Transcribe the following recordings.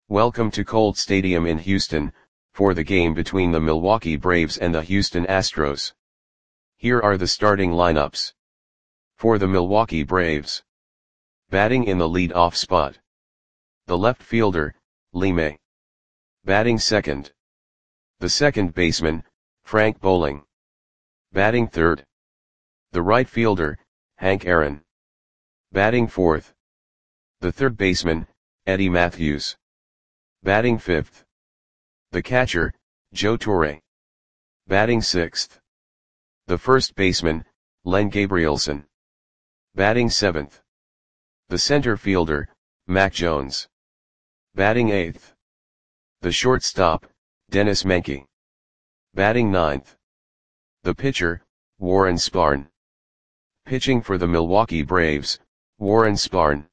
Welcome to Colt Stadium in Houston, for the game between the Milwaukee Braves and the Houston Astros. Here are the starting lineups. For the Milwaukee Braves. Batting in the lead-off spot. The left fielder, Lee May. Batting second. The second baseman, Frank Bowling. Batting third. The right fielder, Hank Aaron. Batting fourth. The third baseman, Eddie Mathews. Batting fifth. The catcher, Joe Torre. Batting sixth. The first baseman, Len Gabrielson. Batting seventh. The center fielder, Mac Jones. Batting eighth. The shortstop, Dennis Menke. Batting ninth. The pitcher, Warren Spahn. Pitching for the Milwaukee Braves, Warren Spahn.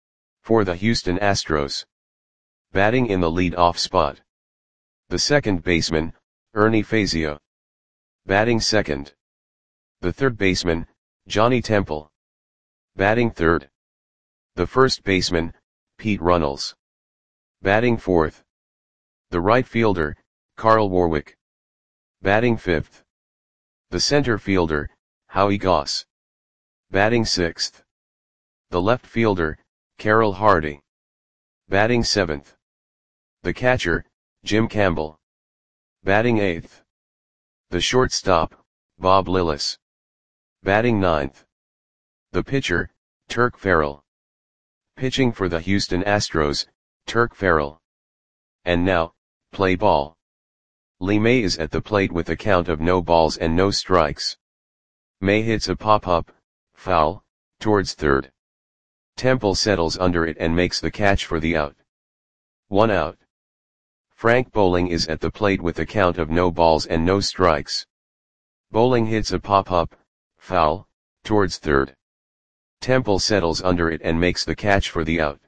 For the Houston Astros. Batting in the lead-off spot. The second baseman, Ernie Fazio. Batting second. The third baseman, Johnny Temple. Batting third. The first baseman, Pete Runnels. Batting fourth. The right fielder, Carl Warwick. Batting fifth. The center fielder, Howie Goss. Batting sixth. The left fielder, Carroll Hardy. Batting seventh. The catcher, Jim Campbell. Batting eighth. The shortstop, Bob Lillis. Batting ninth. The pitcher, Turk Farrell. Pitching for the Houston Astros, Turk Farrell. And now, play ball. Lee May is at the plate with a count of no balls and no strikes. May hits a pop-up, foul, towards third. Temple settles under it and makes the catch for the out. 1 out. Frank Bowling is at the plate with a count of no balls and no strikes. Bowling hits a pop-up, foul, towards third. Temple settles under it and makes the catch for the out.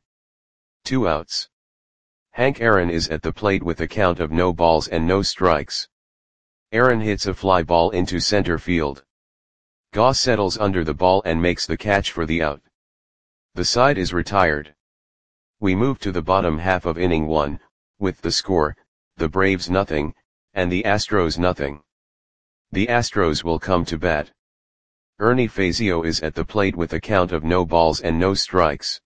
2 outs. Hank Aaron is at the plate with a count of no balls and no strikes. Aaron hits a fly ball into center field. Goss settles under the ball and makes the catch for the out. The side is retired. We move to the bottom half of inning 1, with the score, the Braves nothing, and the Astros nothing. The Astros will come to bat. Ernie Fazio is at the plate with a count of no balls and no strikes.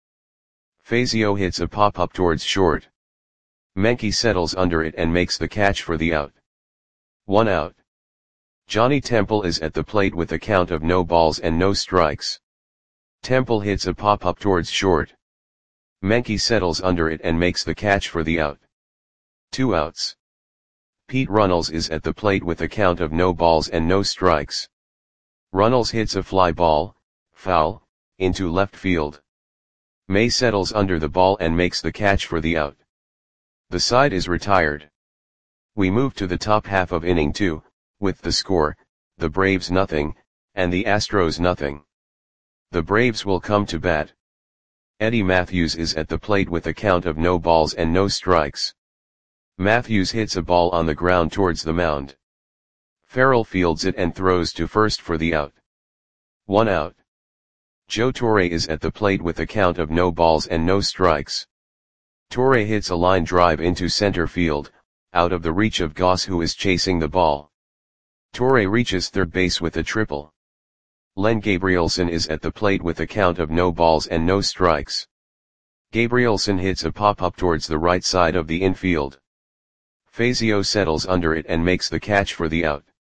Fazio hits a pop-up towards short. Menke settles under it and makes the catch for the out. 1 out. Johnny Temple is at the plate with a count of no balls and no strikes. Temple hits a pop-up towards short. Menke settles under it and makes the catch for the out. 2 outs. Pete Runnels is at the plate with a count of no balls and no strikes. Runnels hits a fly ball, foul, into left field. May settles under the ball and makes the catch for the out. The side is retired. We move to the top half of inning 2, with the score, the Braves nothing, and the Astros nothing. The Braves will come to bat. Eddie Mathews is at the plate with a count of no balls and no strikes. Mathews hits a ball on the ground towards the mound. Farrell fields it and throws to first for the out. 1 out. Joe Torre is at the plate with a count of no balls and no strikes. Torre hits a line drive into center field, out of the reach of Goss, who is chasing the ball. Torre reaches third base with a triple. Len Gabrielson is at the plate with a count of no balls and no strikes. Gabrielson hits a pop-up towards the right side of the infield. Fazio settles under it and makes the catch for the out.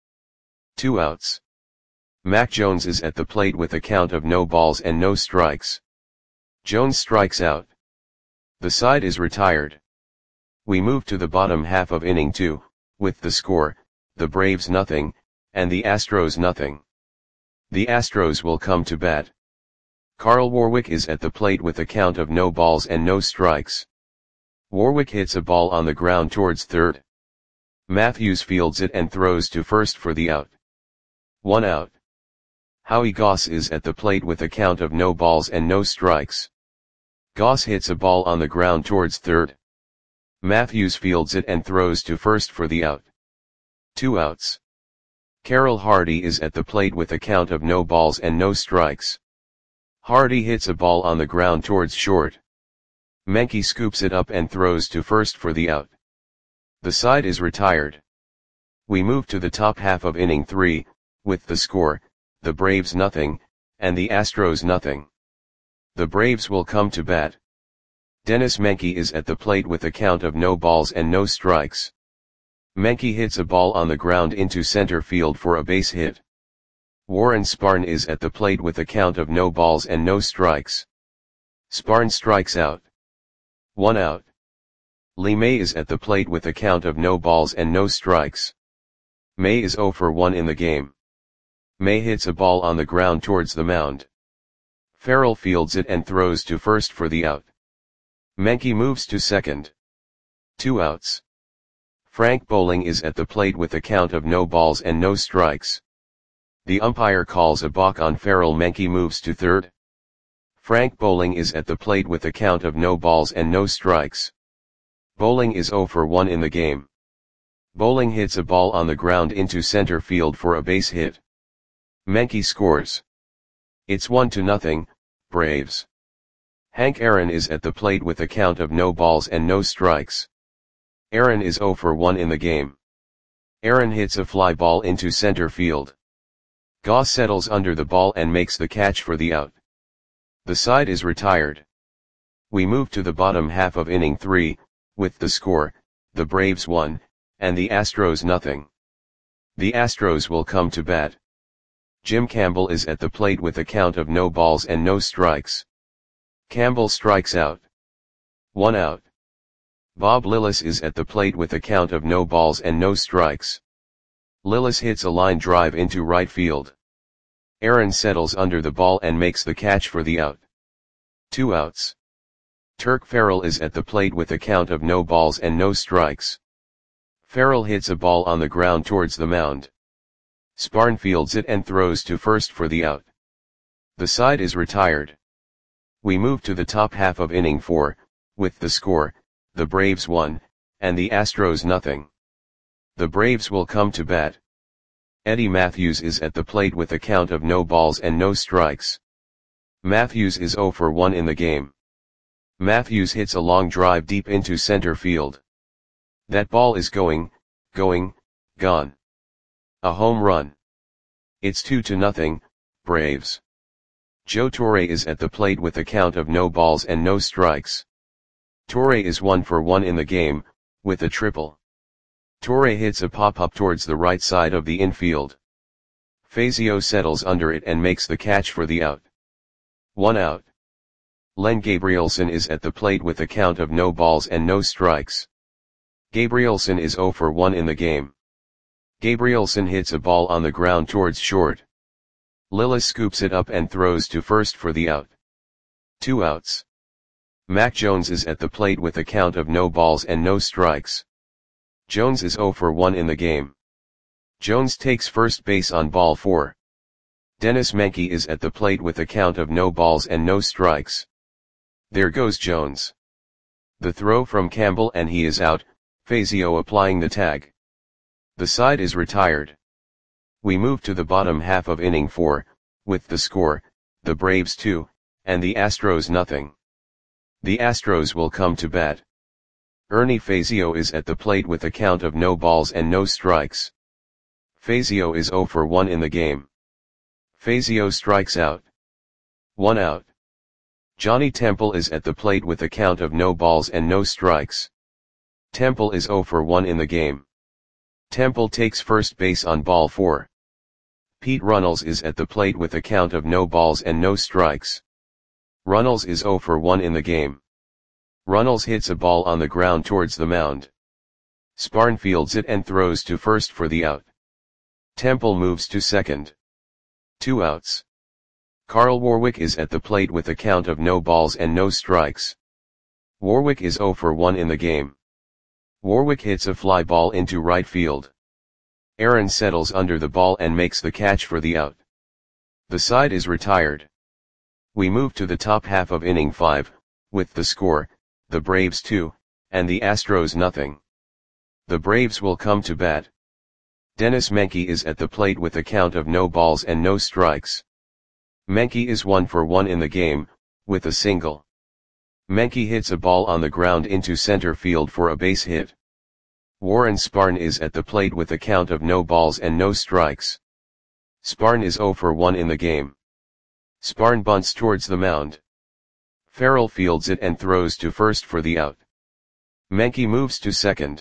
2 outs. Mac Jones is at the plate with a count of no balls and no strikes. Jones strikes out. The side is retired. We move to the bottom half of inning 2, with the score, the Braves nothing, and the Astros nothing. The Astros will come to bat. Carl Warwick is at the plate with a count of no balls and no strikes. Warwick hits a ball on the ground towards third. Mathews fields it and throws to first for the out. 1 out. Howie Goss is at the plate with a count of no balls and no strikes. Goss hits a ball on the ground towards third. Mathews fields it and throws to first for the out. 2 outs. Carroll Hardy is at the plate with a count of no balls and no strikes. Hardy hits a ball on the ground towards short. Menke scoops it up and throws to first for the out. The side is retired. We move to the top half of inning 3, with the score, the Braves nothing, and the Astros nothing. The Braves will come to bat. Dennis Menke is at the plate with a count of no balls and no strikes. Menke hits a ball on the ground into center field for a base hit. Warren Sparn is at the plate with a count of no balls and no strikes. Sparn strikes out. 1 out. Lee May is at the plate with a count of no balls and no strikes. May is 0 for 1 in the game. May hits a ball on the ground towards the mound. Farrell fields it and throws to first for the out. Menke moves to second. 2 outs. Frank Bowling is at the plate with a count of no balls and no strikes. The umpire calls a balk on Farrell. Menke moves to third. Frank Bowling is at the plate with a count of no balls and no strikes. Bowling is 0 for 1 in the game. Bowling hits a ball on the ground into center field for a base hit. Menke scores. It's 1-0, Braves. Hank Aaron is at the plate with a count of no balls and no strikes. Aaron is 0 for 1 in the game. Aaron hits a fly ball into center field. Goss settles under the ball and makes the catch for the out. The side is retired. We move to the bottom half of inning 3, with the score, the Braves 1, and the Astros nothing. The Astros will come to bat. Jim Campbell is at the plate with a count of no balls and no strikes. Campbell strikes out. 1 out. Bob Lillis is at the plate with a count of no balls and no strikes. Lillis hits a line drive into right field. Aaron settles under the ball and makes the catch for the out. 2 outs. Turk Farrell is at the plate with a count of no balls and no strikes. Farrell hits a ball on the ground towards the mound. Sparn fields it and throws to first for the out. The side is retired. We move to the top half of inning 4, with the score, the Braves 1, and the Astros nothing. The Braves will come to bat. Eddie Matthews is at the plate with a count of no balls and no strikes. Matthews is 0 for 1 in the game. Matthews hits a long drive deep into center field. That ball is gone. A home run. It's 2-0, Braves. Joe Torre is at the plate with a count of no balls and no strikes. Torre is 1 for 1 in the game, with a triple. Torre hits a pop-up towards the right side of the infield. Fazio settles under it and makes the catch for the out. 1 out. Len Gabrielson is at the plate with a count of no balls and no strikes. Gabrielson is 0 for 1 in the game. Gabrielson hits a ball on the ground towards short. Lillis scoops it up and throws to first for the out. 2 outs. Mac Jones is at the plate with a count of no balls and no strikes. Jones is 0 for 1 in the game. Jones takes first base on ball 4. Dennis Menke is at the plate with a count of no balls and no strikes. There goes Jones. The throw from Campbell and he is out, Fazio applying the tag. The side is retired. We move to the bottom half of inning 4, with the score, the Braves 2, and the Astros nothing. The Astros will come to bat. Ernie Fazio is at the plate with a count of no balls and no strikes. Fazio is 0 for 1 in the game. Fazio strikes out. 1 out. Johnny Temple is at the plate with a count of no balls and no strikes. Temple is 0 for 1 in the game. Temple takes first base on ball 4. Pete Runnels is at the plate with a count of no balls and no strikes. Runnels is 0 for 1 in the game. Runnels hits a ball on the ground towards the mound. Sparn fields it and throws to first for the out. Temple moves to second. 2 outs. Carl Warwick is at the plate with a count of no balls and no strikes. Warwick is 0 for 1 in the game. Warwick hits a fly ball into right field. Aaron settles under the ball and makes the catch for the out. The side is retired. We move to the top half of inning 5, with the score, the Braves 2, and the Astros nothing. The Braves will come to bat. Dennis Menke is at the plate with a count of no balls and no strikes. Menke is 1 for 1 in the game, with a single. Menke hits a ball on the ground into center field for a base hit. Warren Sparn is at the plate with a count of no balls and no strikes. Sparn is 0 for 1 in the game. Sparn bunts towards the mound. Farrell fields it and throws to first for the out. Menke moves to second.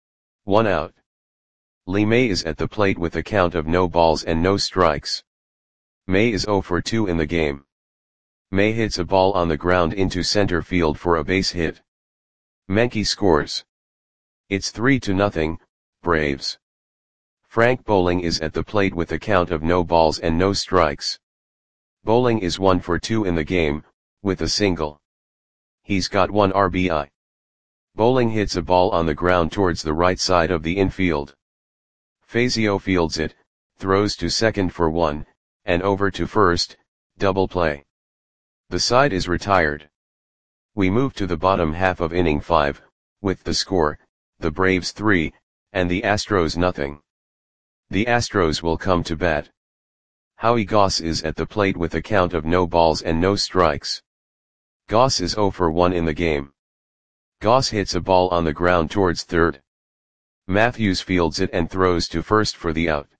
1 out. Lee May is at the plate with a count of no balls and no strikes. May is 0 for 2 in the game. May hits a ball on the ground into center field for a base hit. Menke scores. It's 3-0, Braves. Frank Bowling is at the plate with a count of no balls and no strikes. Bowling is 1 for 2 in the game, with a single. He's got 1 RBI. Bowling hits a ball on the ground towards the right side of the infield. Fazio fields it, throws to second for 1, and over to first, double play. The side is retired. We move to the bottom half of inning 5, with the score, the Braves 3, and the Astros nothing. The Astros will come to bat. Howie Goss is at the plate with a count of no balls and no strikes. Goss is 0 for 1 in the game. Goss hits a ball on the ground towards third. Matthews fields it and throws to first for the out.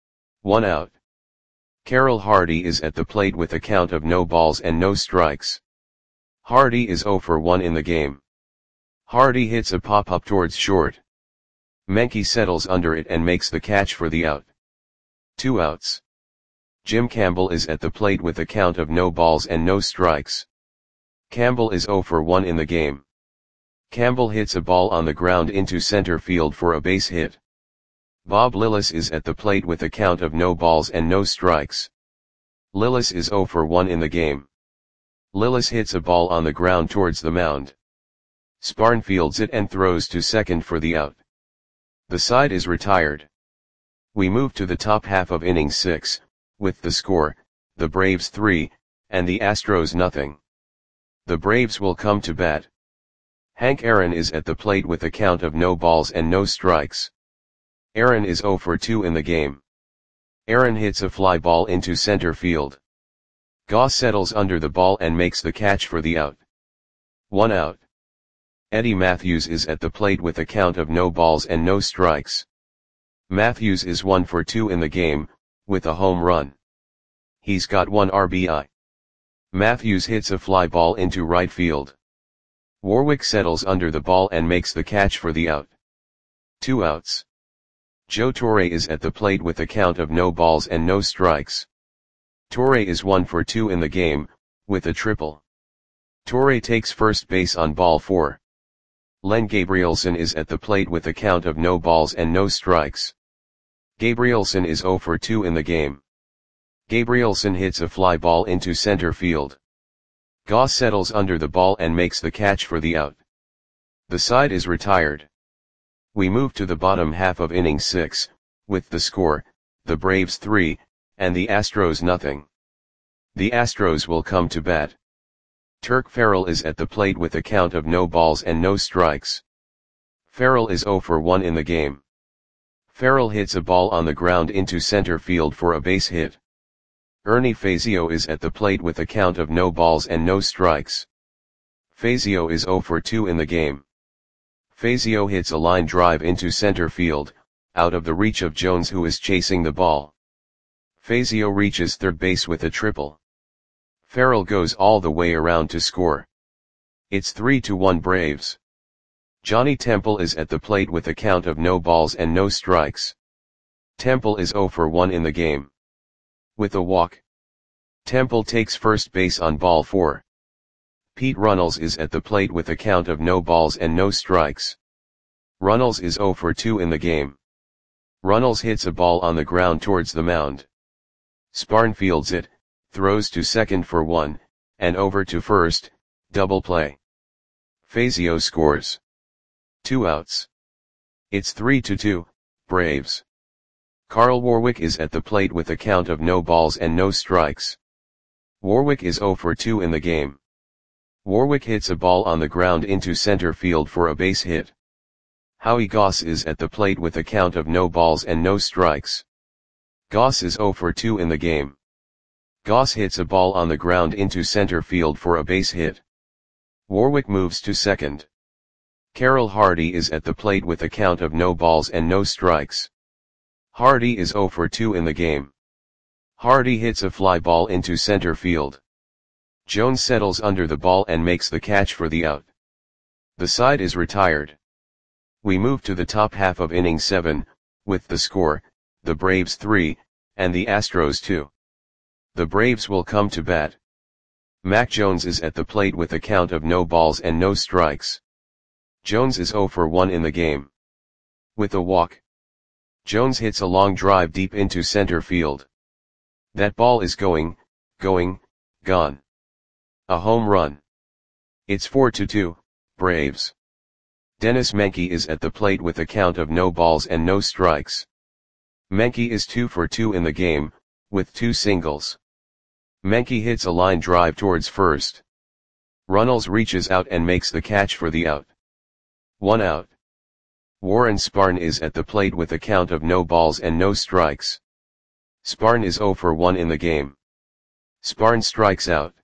1 out. Carroll Hardy is at the plate with a count of no balls and no strikes. Hardy is 0 for 1 in the game. Hardy hits a pop-up towards short. Menke settles under it and makes the catch for the out. 2 outs. Jim Campbell is at the plate with a count of no balls and no strikes. Campbell is 0 for 1 in the game. Campbell hits a ball on the ground into center field for a base hit. Bob Lillis is at the plate with a count of no balls and no strikes. Lillis is 0 for 1 in the game. Lillis hits a ball on the ground towards the mound. Sparn fields it and throws to second for the out. The side is retired. We move to the top half of inning 6, with the score, the Braves 3, and the Astros nothing. The Braves will come to bat. Hank Aaron is at the plate with a count of no balls and no strikes. Aaron is 0 for 2 in the game. Aaron hits a fly ball into center field. Goss settles under the ball and makes the catch for the out. 1 out. Eddie Matthews is at the plate with a count of no balls and no strikes. Matthews is 1 for 2 in the game, with a home run. He's got 1 RBI. Matthews hits a fly ball into right field. Warwick settles under the ball and makes the catch for the out. 2 outs. Joe Torre is at the plate with a count of no balls and no strikes. Torre is 1 for 2 in the game, with a triple. Torre takes first base on ball 4. Len Gabrielson is at the plate with a count of no balls and no strikes. Gabrielson is 0 for 2 in the game. Gabrielson hits a fly ball into center field. Goss settles under the ball and makes the catch for the out. The side is retired. We move to the bottom half of inning 6, with the score, the Braves 3, and the Astros nothing. The Astros will come to bat. Turk Farrell is at the plate with a count of no balls and no strikes. Farrell is 0 for 1 in the game. Farrell hits a ball on the ground into center field for a base hit. Ernie Fazio is at the plate with a count of no balls and no strikes. Fazio is 0 for 2 in the game. Fazio hits a line drive into center field, out of the reach of Jones who is chasing the ball. Fazio reaches third base with a triple. Farrell goes all the way around to score. It's 3-1 Braves. Johnny Temple is at the plate with a count of no balls and no strikes. Temple is 0 for 1 in the game. With a walk. Temple takes first base on ball 4. Pete Runnels is at the plate with a count of no balls and no strikes. Runnels is 0 for 2 in the game. Runnels hits a ball on the ground towards the mound. Sparn fields it, throws to second for 1, and over to first, double play. Fazio scores. 2 outs. It's 3-2, Braves. Carl Warwick is at the plate with a count of no balls and no strikes. Warwick is 0 for 2 in the game. Warwick hits a ball on the ground into center field for a base hit. Howie Goss is at the plate with a count of no balls and no strikes. Goss is 0 for 2 in the game. Goss hits a ball on the ground into center field for a base hit. Warwick moves to second. Carroll Hardy is at the plate with a count of no balls and no strikes. Hardy is 0 for 2 in the game. Hardy hits a fly ball into center field. Jones settles under the ball and makes the catch for the out. The side is retired. We move to the top half of inning 7, with the score, the Braves 3, and the Astros 2. The Braves will come to bat. Mac Jones is at the plate with a count of no balls and no strikes. Jones is 0 for 1 in the game. With a walk, Jones hits a long drive deep into center field. That ball is gone. A home run. It's 4-2, Braves. Dennis Menke is at the plate with a count of no balls and no strikes. Menke is 2 for 2 in the game, with 2 singles. Menke hits a line drive towards first. Runnels reaches out and makes the catch for the out. 1 out. Warren Spahn is at the plate with a count of no balls and no strikes. Spahn is 0 for 1 in the game. Spahn strikes out.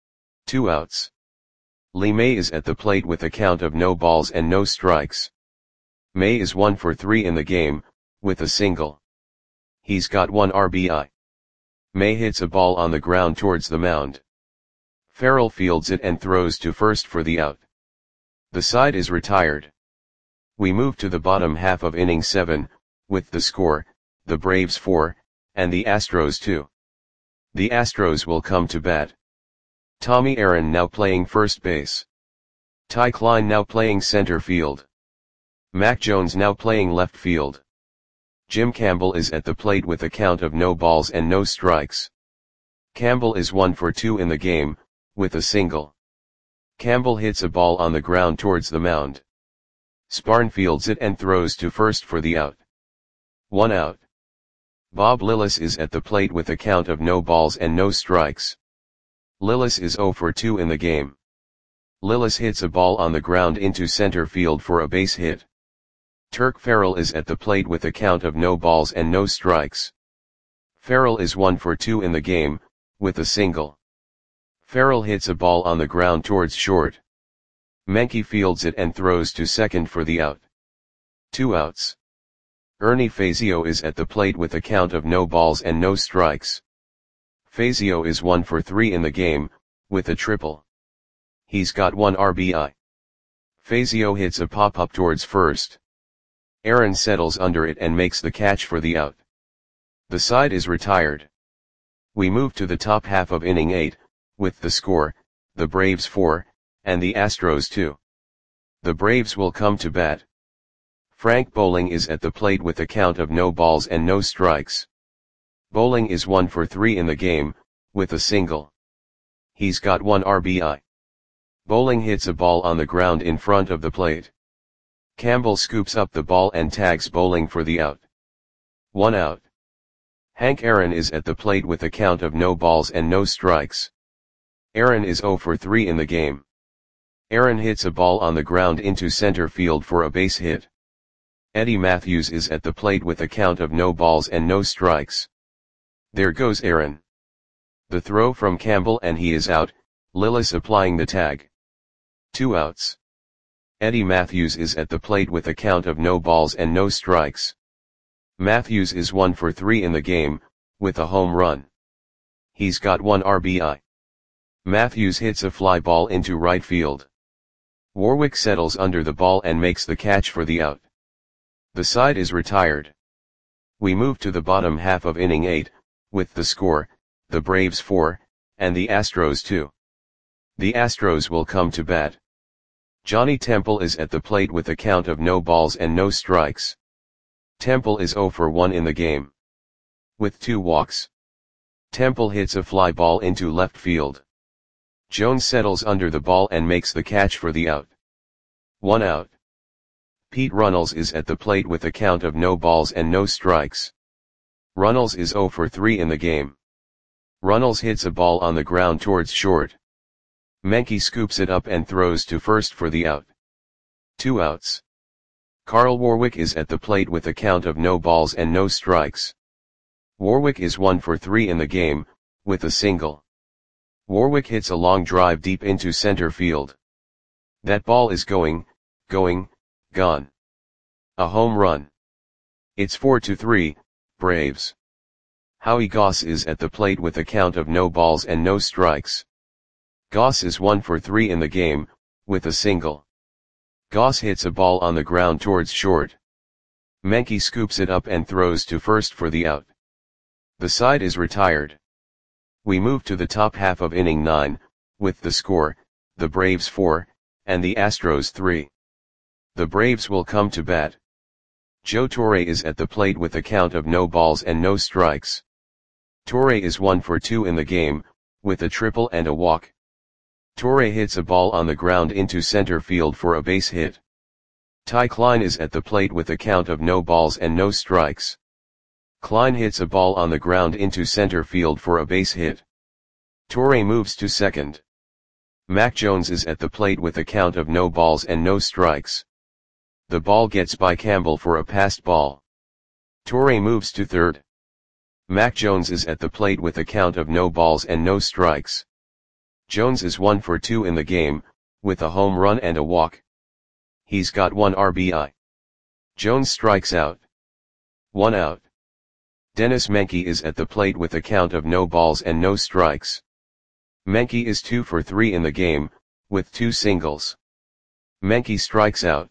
2 outs. Lee May is at the plate with a count of no balls and no strikes. May is 1 for 3 in the game, with a single. He's got 1 RBI. May hits a ball on the ground towards the mound. Farrell fields it and throws to first for the out. The side is retired. We move to the bottom half of inning 7, with the score, the Braves 4, and the Astros 2. The Astros will come to bat. Tommy Aaron now playing first base. Ty Klein now playing center field. Mac Jones now playing left field. Jim Campbell is at the plate with a count of no balls and no strikes. Campbell is 1 for 2 in the game, with a single. Campbell hits a ball on the ground towards the mound. Spahn fields it and throws to first for the out. 1 out. Bob Lillis is at the plate with a count of no balls and no strikes. Lillis is 0 for 2 in the game. Lillis hits a ball on the ground into center field for a base hit. Turk Farrell is at the plate with a count of no balls and no strikes. Farrell is 1 for 2 in the game, with a single. Farrell hits a ball on the ground towards short. Menke fields it and throws to second for the out. 2 outs. Ernie Fazio is at the plate with a count of no balls and no strikes. Fazio is 1 for 3 in the game, with a triple. He's got 1 RBI. Fazio hits a pop-up towards first. Aaron settles under it and makes the catch for the out. The side is retired. We move to the top half of inning 8, with the score, the Braves 4, and the Astros 2. The Braves will come to bat. Frank Bowling is at the plate with a count of no balls and no strikes. Bowling is 1 for 3 in the game, with a single. He's got 1 RBI. Bowling hits a ball on the ground in front of the plate. Campbell scoops up the ball and tags Bowling for the out. 1 out. Hank Aaron is at the plate with a count of no balls and no strikes. Aaron is 0 for 3 in the game. Aaron hits a ball on the ground into center field for a base hit. Eddie Matthews is at the plate with a count of no balls and no strikes. There goes Aaron. The throw from Campbell and he is out, Lillis applying the tag. 2 outs. Eddie Matthews is at the plate with a count of no balls and no strikes. Matthews is 1 for 3 in the game, with a home run. He's got 1 RBI. Matthews hits a fly ball into right field. Warwick settles under the ball and makes the catch for the out. The side is retired. We move to the bottom half of inning 8, with the score, the Braves 4, and the Astros 2. The Astros will come to bat. Johnny Temple is at the plate with a count of no balls and no strikes. Temple is 0 for 1 in the game. With 2 walks. Temple hits a fly ball into left field. Jones settles under the ball and makes the catch for the out. 1 out. Pete Runnels is at the plate with a count of no balls and no strikes. Runnels is 0 for 3 in the game. Runnels hits a ball on the ground towards short. Menke scoops it up and throws to first for the out. 2 outs. Carl Warwick is at the plate with a count of no balls and no strikes. Warwick is 1 for 3 in the game, with a single. Warwick hits a long drive deep into center field. That ball is going, gone. A home run. It's 4-3, Braves. Howie Goss is at the plate with a count of no balls and no strikes. Goss is 1 for 3 in the game, with a single. Goss hits a ball on the ground towards short. Menke scoops it up and throws to first for the out. The side is retired. We move to the top half of inning 9, with the score, the Braves 4, and the Astros 3. The Braves will come to bat. Joe Torre is at the plate with a count of no balls and no strikes. Torre is 1 for 2 in the game, with a triple and a walk. Torre hits a ball on the ground into center field for a base hit. Ty Klein is at the plate with a count of no balls and no strikes. Klein hits a ball on the ground into center field for a base hit. Torre moves to second. Mac Jones is at the plate with a count of no balls and no strikes. The ball gets by Campbell for a passed ball. Torre moves to third. Mac Jones is at the plate with a count of no balls and no strikes. Jones is 1 for 2 in the game, with a home run and a walk. He's got 1 RBI. Jones strikes out. 1 out. Dennis Menke is at the plate with a count of no balls and no strikes. Menke is 2 for 3 in the game, with 2 singles. Menke strikes out.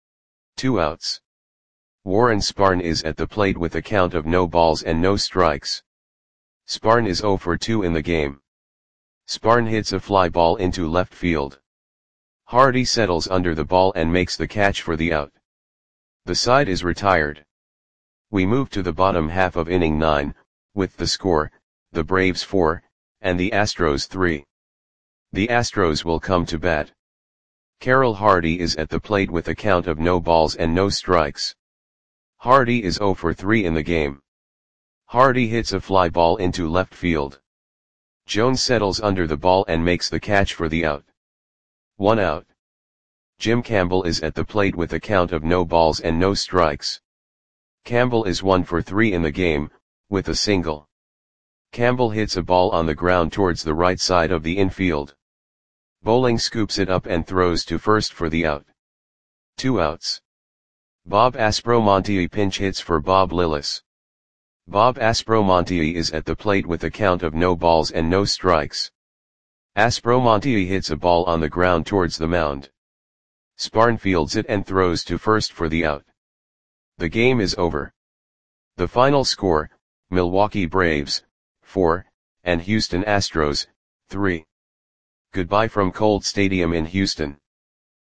2 outs. Warren Spahn is at the plate with a count of no balls and no strikes. Spahn is 0 for 2 in the game. Spahn hits a fly ball into left field. Hardy settles under the ball and makes the catch for the out. The side is retired. We move to the bottom half of inning 9, with the score, the Braves 4, and the Astros 3. The Astros will come to bat. Carroll Hardy is at the plate with a count of no balls and no strikes. Hardy is 0 for 3 in the game. Hardy hits a fly ball into left field. Jones settles under the ball and makes the catch for the out. 1 out. Jim Campbell is at the plate with a count of no balls and no strikes. Campbell is 1 for 3 in the game, with a single. Campbell hits a ball on the ground towards the right side of the infield. Bowling scoops it up and throws to first for the out. 2 outs. Bob Aspromonte pinch hits for Bob Lillis. Bob Aspromonte is at the plate with a count of no balls and no strikes. Aspromonte hits a ball on the ground towards the mound. Spahn fields it and throws to first for the out. The game is over. The final score, Milwaukee Braves, 4, and Houston Astros, 3. Goodbye from Colt Stadium in Houston.